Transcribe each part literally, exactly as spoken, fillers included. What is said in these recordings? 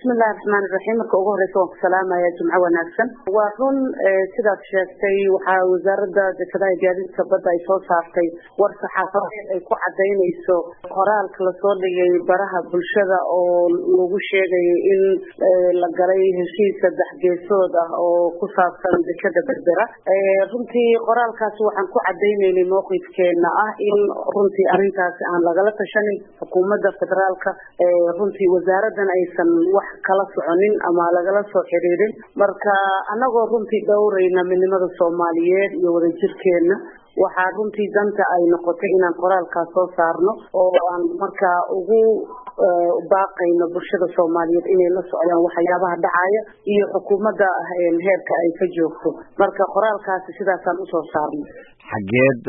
بسم الله الرحمن الرحيم marka ugu horeysa waan salaamaya jumco wanaagsan waa run sidaad sheegtay waxa wasaaradda dekedaha gaadiidka badda ay soo saartay war saxaafadeed ay ku cadeynayso qoraalka la soo dhigay baraha bulshada oo lagu sheegay in la galay heshiis saddex geesood ah oo ku saabsan dekeda berbera runtii qoraalkaas waxaan ku cadeynaynay mowqifkeena ah in runtii arintaas aan lagala tashanin xukuumadda federaalka runtii wasaaraddan aysan wax kala soconin ama lagala soo xiriirin marka anagoo runtii dhowrayna midnimada Soomaaliyeed iyo wadajirkeena waxa runtii danta ay noqotay inaan qoraalkaas soo saarno oo aan marka ugu baaqayno bulshada Soomaaliyeed inay la socdaan waxyaabaha dhacaya iyo xukuumadda heerka ay ka joogto marka qoraalkaas sidaas aan u soo saarno xageed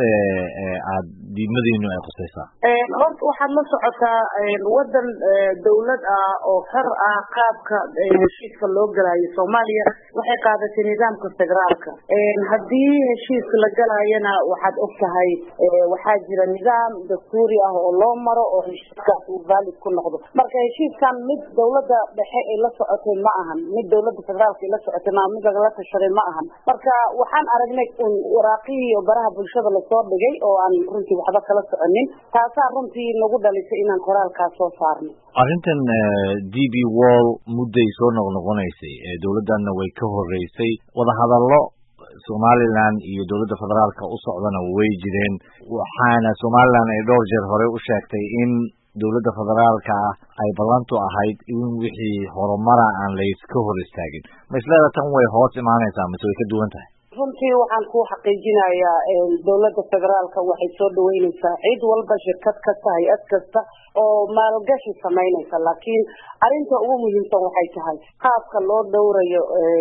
aad diimadeennu ay qosaysaa ee horta waxaad la socotaa wadan dawlad ah oo xor ah qaabka heshiiska loo galayo Soomaaliya waxay qaadatay nidaamka federaalka ee hadii heshiis la galayana waxaad ogtahay waxaa jira nidaam dastuuri ah oo loo maro oo heshiiskaas uu valid ku noqdo marka heshiiskan mid dawladda dhexe ay la socotay ma ahan mid dawladda federaalka ay la socotay ma mid laga tashaday ma ahan marka waxaan aragnay in waraaqii iyo baraha bulshada la soo dhigay oo aan runtii waxba kala soconin taas runtii nagu dhalisay inaan qoraalkaas soo saarno arrintan D B Wall mudday soo noqnoqonaysay ee dawladdanna way ka horeysay wada hadallo Somaliland iyo dawladda federaalka u socdana way jireen waxaana Somaliland ay dhowr jeer hore u sheegtay in dawladda federaalka ay ballantu ahayd in wixii horumara aan la iska hor istaagin ma isla tan way hoos imaanaysaa mise way ka duwan tahay runtii waxaan ku xaqiijinayaa dawladda federaalka waxay soo dhaweynaysaa cid walba shirkad kasta hay'ad kasta oo maalgashi sameynaysa laakiin arinta ugu muhiimsan waxay tahay qaabka loo dhowrayo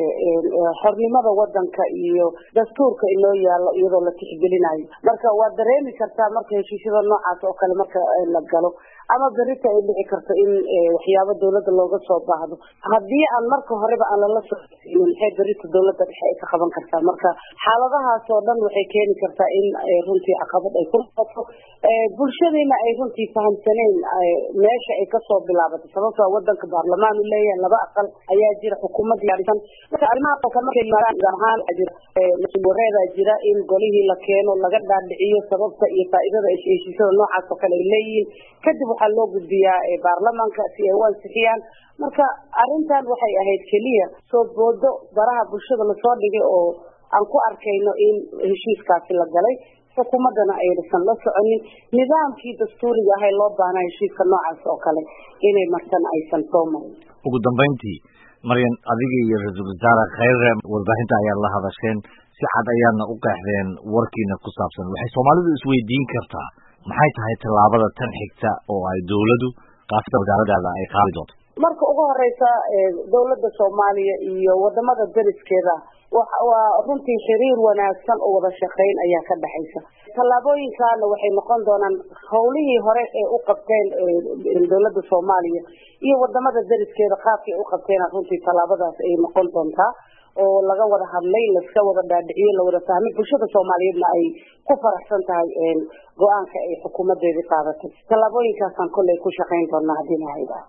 xornimada wadanka iyo dastuurka inoo yaalo iyadoo la tixgelinayo marka waa dareemi kartaa marka heshiisyada noocaas oo kale marka la galo ama berita ay dhici karto in waxyaabo dawladda looga soo baahdo haddii aan marka horeba aan la socodsiin maxay berita dawladda dhexe ay ka qaban kartaa marka xaaladahaas oo dhan waxay keeni kartaa in runtii caqabad ay ku noqoto bulshadeenna ay runtii fahamsaneen meesha ay ka soo bilaabatay sababtoo wadanka baarlamaan uu leeyahay laba aqal ayaa jira xukuumad yaarisan marka arrimaha qofka markay maraan gaarhaan jira mas'uuliyada jira in golihii la keeno laga dhaadhiciyo sababta iyo faa'iidada ay heshiisyada noocaas oo kale leeyihiin kadib waxaa loo gudbiyaa baarlamaanka si ay u ansixiyaan marka arrintan waxay ahayd kaliya soo boodo baraha bulshada la soo dhigay oo aan ku arkayno in heshiiskaasi la galay xukuumadana aysan la soconin nidaamkii dastuuriga ah ee loo baahnaa heshiiska noocaas oo kale inay martan aysan soo marin ugu dambeyntii Maryan adiga iyo Ra'iisul Wasaare Khayre warbaahinta ayaa la hadasheen si cad ayaana u qeexdeen warkiina ku saabsan waxay Soomaalidu isweydiin kartaa maxay tahay tallaabada tan xigta oo ay dawladdu qaasada wasaaradda ay qaadi doonto marka ugu horeysa dawladda Soomaaliya iyo wadamada deriskeeda waa runtii xiriir wanaagsan oo wada shaqeyn ayaa ka dhaxaysa tallaabooyinkaana waxay noqon doonaan howlihii hore ee u qabteen dawladda Soomaaliya iyo wadamada deriskeeda qaabkii u qabteen runtii tallaabadaas ay noqon doontaa oo laga wada hadlay la iska wada dhaadhiciyo la wada fahmay bulshada Soomaaliyeedna ay ku faraxsan tahay go'aanka ay xukuumadeedii qaadatay tallaabooyinkaas aan kulay ku shaqeyn doonaa hadii la haydo